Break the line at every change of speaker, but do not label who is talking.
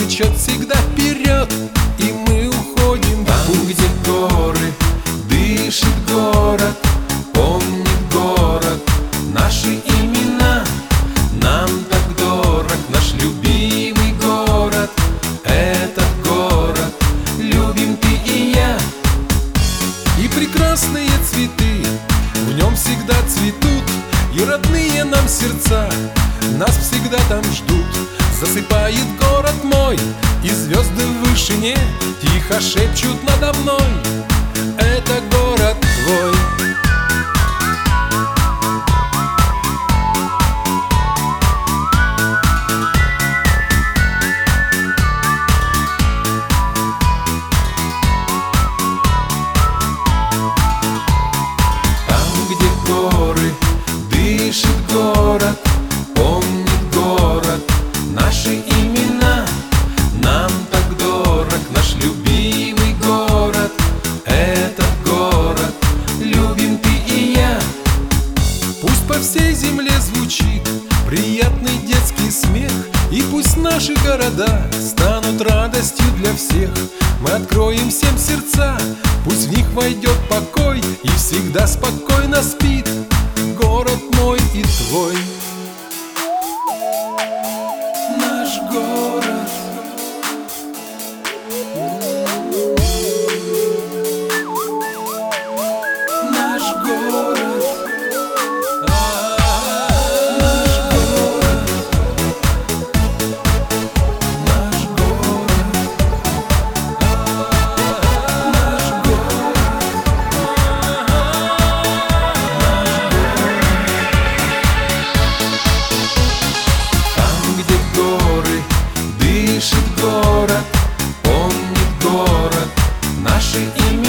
течет всегда вперед, и мы уходим там, где горы, дышит город, помнит город наши имена. Нам так дорог наш любимый город, этот город любим ты и я. И прекрасные цветы в нем всегда цветут, и родные нам сердца нас всегда там ждут. Засыпает город мой, и звезды в вышине тихо шепчут надо мной: это город твой. Горы, дышит город, помнит город наши имена. Нам так дорог наш любимый город, этот город любим ты и я. Пусть по всей земле звучит приятный детский смех, и пусть наши города станут радостью для всех. Мы откроем всем сердца, пусть в них войдет покой, и всегда спокойно спит город мой и твой. Наш город, наш город, наш город, наш город. Дышит город, помнит город наши имена.